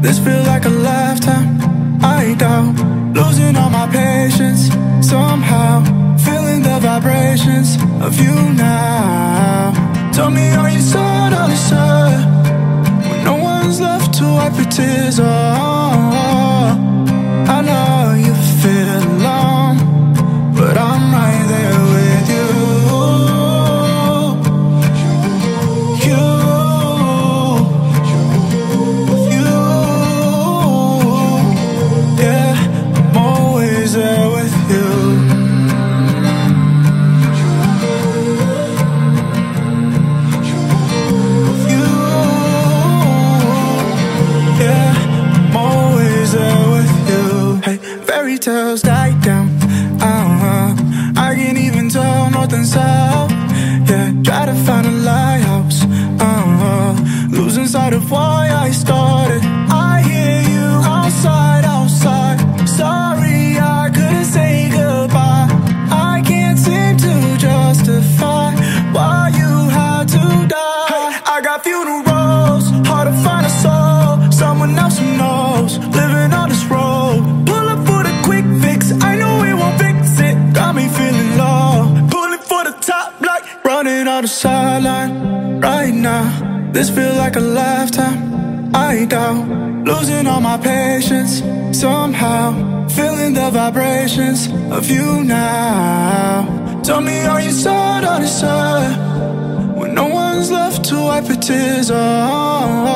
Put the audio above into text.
This feel like a lifetime, I doubt. Losing all my patience, somehow. Feeling the vibrations of you now. Tell me, are you sad, are you sad? When no one's left to wipe your tears off. I know you feel alone, but I'm right there with you. Fairy tales die down. I can't even tell north and south. Yeah, try to find a lighthouse. Losing sight of why I started. I hear you outside, outside. Sorry, I couldn't say goodbye. I can't seem to justify why you had to die. Hey, I got funerals, hard to find a soul. Someone else who knows, living on this road. Quick fix, I know it won't fix it. Got me feeling low, pulling for the top like running on the sideline. Right now, this feel like a lifetime, I doubt. Losing all my patience, somehow. Feeling the vibrations of you now. Tell me, are you sad, are you sad? When no one's left to wipe your tears off.